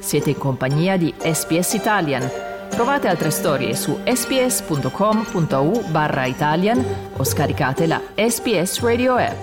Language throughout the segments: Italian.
Siete in compagnia di SBS Italian. Trovate altre storie su sbs.com.au/Italian o scaricate la SBS Radio app.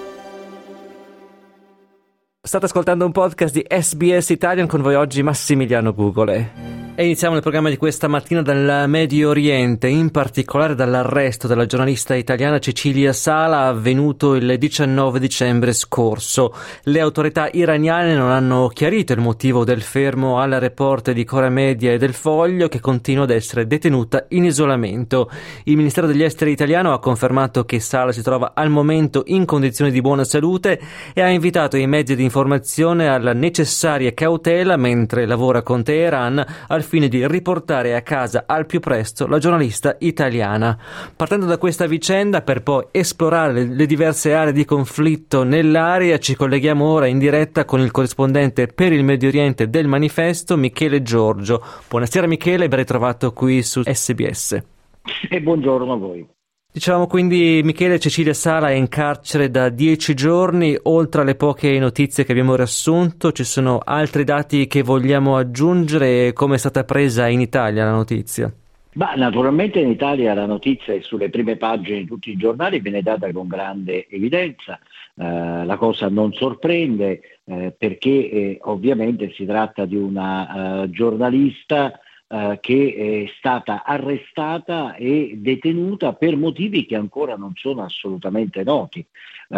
State ascoltando un podcast di SBS Italian, con voi oggi Massimiliano Gugole. E iniziamo il programma di questa mattina dal Medio Oriente, in particolare dall'arresto della giornalista italiana Cecilia Sala, avvenuto il 19 dicembre scorso. Le autorità iraniane non hanno chiarito il motivo del fermo alla reporter di Cora Media e del Foglio, che continua ad essere detenuta in isolamento. Il Ministero degli Esteri italiano ha confermato che Sala si trova al momento in condizioni di buona salute e ha invitato i mezzi di informazione alla necessaria cautela mentre lavora con Teheran al fine di riportare a casa al più presto la giornalista italiana. Partendo da questa vicenda, per poi esplorare le diverse aree di conflitto nell'area, ci colleghiamo ora in diretta con il corrispondente per il Medio Oriente del Manifesto, Michele Giorgio. Buonasera Michele, ben ritrovato qui su SBS. E buongiorno a voi. Dicevamo quindi, Michele, Cecilia Sala è in carcere da 10 giorni, oltre alle poche notizie che abbiamo riassunto, ci sono altri dati che vogliamo aggiungere? Come è stata presa in Italia la notizia? Naturalmente in Italia la notizia è sulle prime pagine di tutti i giornali, viene data con grande evidenza, la cosa non sorprende perché ovviamente si tratta di una giornalista che è stata arrestata e detenuta per motivi che ancora non sono assolutamente noti.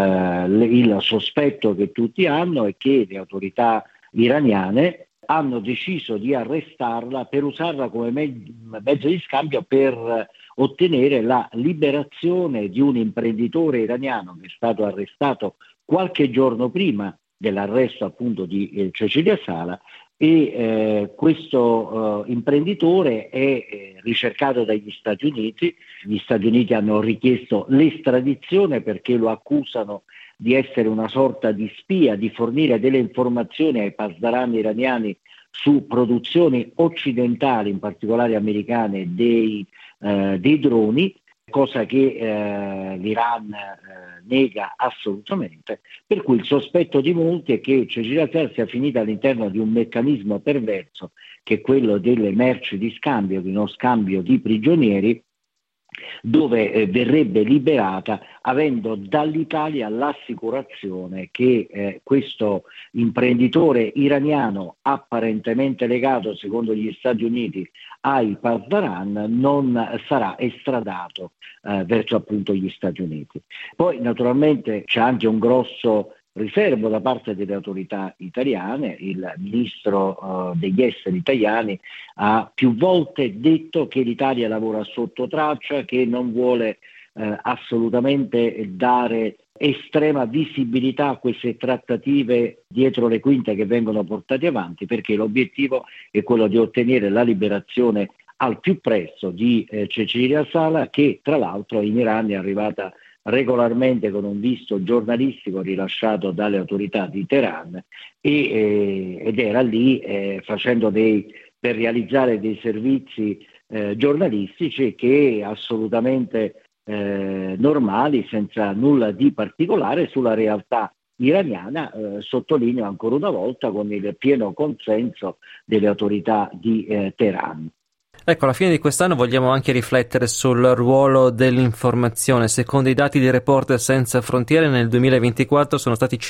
Il sospetto che tutti hanno è che le autorità iraniane hanno deciso di arrestarla per usarla come mezzo di scambio per ottenere la liberazione di un imprenditore iraniano che è stato arrestato qualche giorno prima dell'arresto appunto di Cecilia Sala. E questo imprenditore è ricercato dagli Stati Uniti. Gli Stati Uniti hanno richiesto l'estradizione perché lo accusano di essere una sorta di spia, di fornire delle informazioni ai pasdaran iraniani su produzioni occidentali, in particolare americane, dei droni, cosa che l'Iran nega assolutamente, per cui il sospetto di molti è che Cecilia Sala sia finita all'interno di un meccanismo perverso che è quello delle merci di scambio, di uno scambio di prigionieri, dove verrebbe liberata avendo dall'Italia l'assicurazione che questo imprenditore iraniano apparentemente legato, secondo gli Stati Uniti, ai pasdaran non sarà estradato verso appunto gli Stati Uniti. Poi naturalmente c'è anche un grosso riservo da parte delle autorità italiane. Il ministro degli esteri italiani ha più volte detto che l'Italia lavora sotto traccia, che non vuole assolutamente dare estrema visibilità a queste trattative dietro le quinte che vengono portate avanti, perché l'obiettivo è quello di ottenere la liberazione al più presto di Cecilia Sala, che tra l'altro in Iran è arrivata regolarmente con un visto giornalistico rilasciato dalle autorità di Teheran ed era lì per realizzare dei servizi giornalistici che assolutamente normali, senza nulla di particolare sulla realtà iraniana, sottolineo ancora una volta con il pieno consenso delle autorità di Teheran. Ecco, alla fine di quest'anno vogliamo anche riflettere sul ruolo dell'informazione. Secondo i dati di Reporter Senza Frontiere, nel 2024 sono stati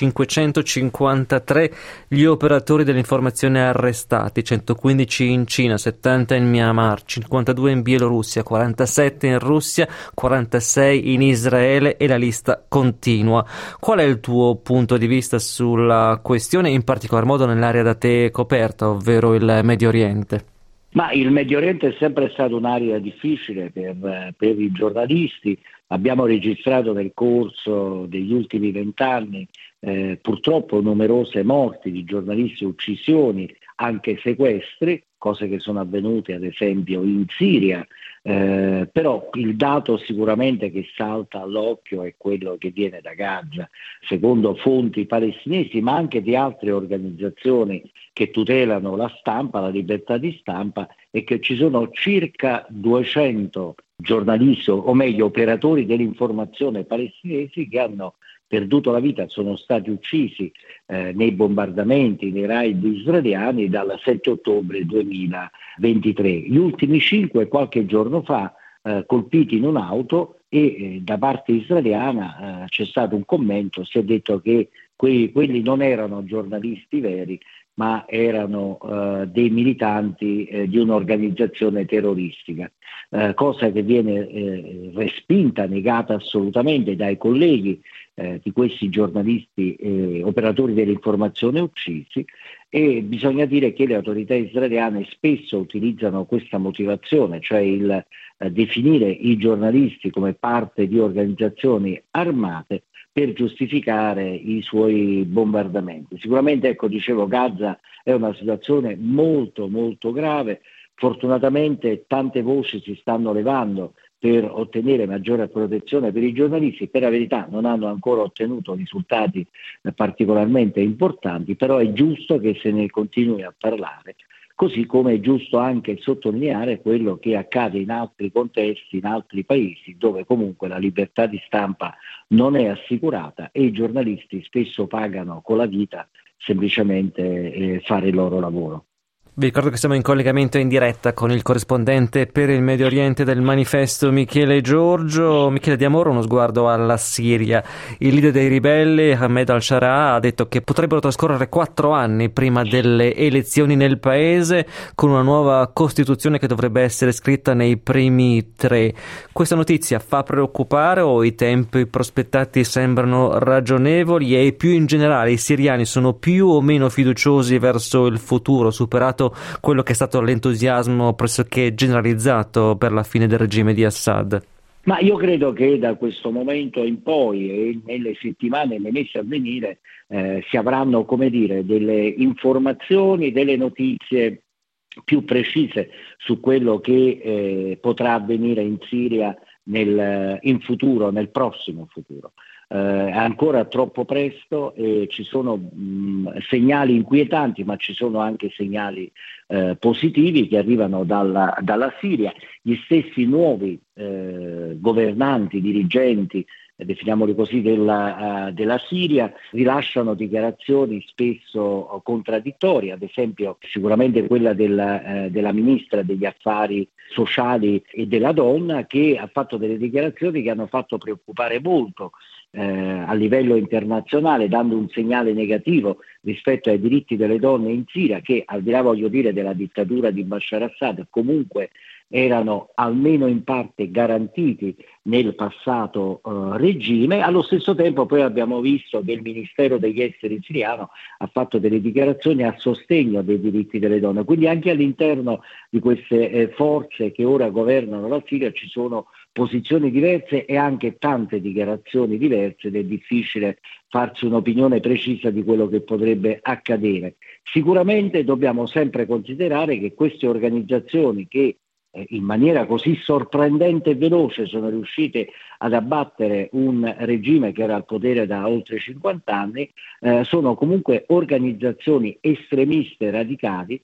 553 gli operatori dell'informazione arrestati, 115 in Cina, 70 in Myanmar, 52 in Bielorussia, 47 in Russia, 46 in Israele e la lista continua. Qual è il tuo punto di vista sulla questione, in particolar modo nell'area da te coperta, ovvero il Medio Oriente? Ma il Medio Oriente è sempre stato un'area difficile per i giornalisti. Abbiamo registrato nel corso degli ultimi 20 anni purtroppo numerose morti di giornalisti, uccisioni, anche sequestri, cose che sono avvenute ad esempio in Siria, però il dato sicuramente che salta all'occhio è quello che viene da Gaza, secondo fonti palestinesi ma anche di altre organizzazioni che tutelano la stampa, la libertà di stampa, e che ci sono circa 200 giornalisti, o meglio operatori dell'informazione palestinesi, che hanno perduto la vita, sono stati uccisi nei bombardamenti, nei raid israeliani dal 7 ottobre 2023. Gli ultimi 5 qualche giorno fa colpiti in un'auto e da parte israeliana c'è stato un commento, si è detto che quelli non erano giornalisti veri, ma erano dei militanti di un'organizzazione terroristica, cosa che viene respinta, negata assolutamente dai colleghi di questi giornalisti operatori dell'informazione uccisi, e bisogna dire che le autorità israeliane spesso utilizzano questa motivazione, cioè il definire i giornalisti come parte di organizzazioni armate per giustificare i suoi bombardamenti. Sicuramente, dicevo, Gaza è una situazione molto molto grave. Fortunatamente tante voci si stanno levando per ottenere maggiore protezione per i giornalisti. Per la verità non hanno ancora ottenuto risultati particolarmente importanti, però è giusto che se ne continui a parlare, così come è giusto anche sottolineare quello che accade in altri contesti, in altri paesi, dove comunque la libertà di stampa non è assicurata e i giornalisti spesso pagano con la vita semplicemente fare il loro lavoro. Vi ricordo che siamo in collegamento in diretta con il corrispondente per il Medio Oriente del Manifesto Michele Giorgio. Michele, diamo ora uno sguardo alla Siria. Il leader dei ribelli, Ahmed al-Sharaa, ha detto che potrebbero trascorrere 4 anni prima delle elezioni nel paese, con una nuova Costituzione che dovrebbe essere scritta nei primi 3. Questa notizia fa preoccupare o i tempi prospettati sembrano ragionevoli, e più in generale i siriani sono più o meno fiduciosi verso il futuro, superato quello che è stato l'entusiasmo pressoché generalizzato per la fine del regime di Assad? Ma io credo che da questo momento in poi e nelle settimane e nei mesi a venire si avranno, delle informazioni, delle notizie più precise su quello che potrà avvenire in Siria in futuro, nel prossimo futuro. È ancora troppo presto, ci sono segnali inquietanti, ma ci sono anche segnali positivi che arrivano dalla Siria. Gli stessi nuovi governanti, dirigenti, definiamoli così, della Siria, rilasciano dichiarazioni spesso contraddittorie, ad esempio sicuramente quella della ministra degli affari sociali e della donna, che ha fatto delle dichiarazioni che hanno fatto preoccupare molto a livello internazionale, dando un segnale negativo rispetto ai diritti delle donne in Siria, che al di là, della dittatura di Bashar Assad, comunque erano almeno in parte garantiti nel passato regime. Allo stesso tempo poi abbiamo visto che il Ministero degli Esteri siriano ha fatto delle dichiarazioni a sostegno dei diritti delle donne, quindi anche all'interno di queste forze che ora governano la Siria ci sono posizioni diverse e anche tante dichiarazioni diverse, ed è difficile farsi un'opinione precisa di quello che potrebbe accadere. Sicuramente dobbiamo sempre considerare che queste organizzazioni che in maniera così sorprendente e veloce sono riuscite ad abbattere un regime che era al potere da oltre 50 anni, sono comunque organizzazioni estremiste radicali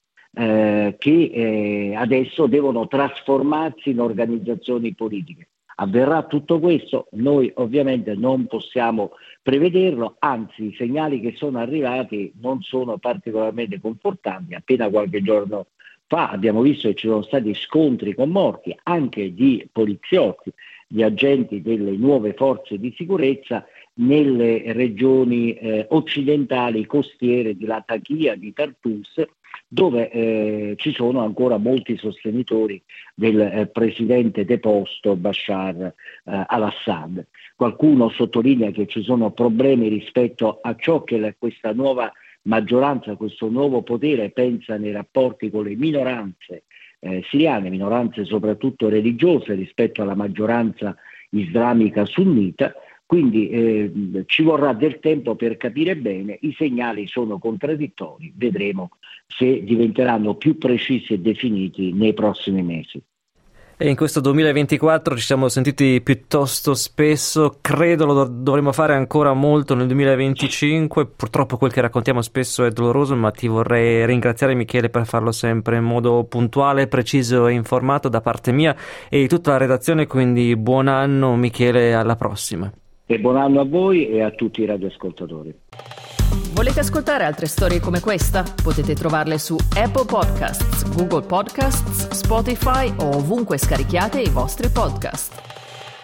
che adesso devono trasformarsi in organizzazioni politiche. Avverrà tutto questo? Noi ovviamente non possiamo prevederlo, anzi i segnali che sono arrivati non sono particolarmente confortanti. Appena qualche giorno fa abbiamo visto che ci sono stati scontri con morti anche di poliziotti, di agenti delle nuove forze di sicurezza nelle regioni occidentali costiere di Latakia, di Tartus, dove ci sono ancora molti sostenitori del presidente deposto Bashar al-Assad. Qualcuno sottolinea che ci sono problemi rispetto a ciò che questa nuova maggioranza, questo nuovo potere pensa nei rapporti con le minoranze siriane, minoranze soprattutto religiose rispetto alla maggioranza islamica sunnita. Quindi ci vorrà del tempo per capire bene, i segnali sono contraddittori, vedremo se diventeranno più precisi e definiti nei prossimi mesi. E in questo 2024 ci siamo sentiti piuttosto spesso, credo lo dovremo fare ancora molto nel 2025, purtroppo quel che raccontiamo spesso è doloroso, ma ti vorrei ringraziare Michele per farlo sempre in modo puntuale, preciso e informato da parte mia e di tutta la redazione, quindi buon anno Michele, alla prossima. E buon anno a voi e a tutti i radioascoltatori. Volete ascoltare altre storie come questa? Potete trovarle su Apple Podcasts, Google Podcasts, Spotify o ovunque scarichiate i vostri podcast.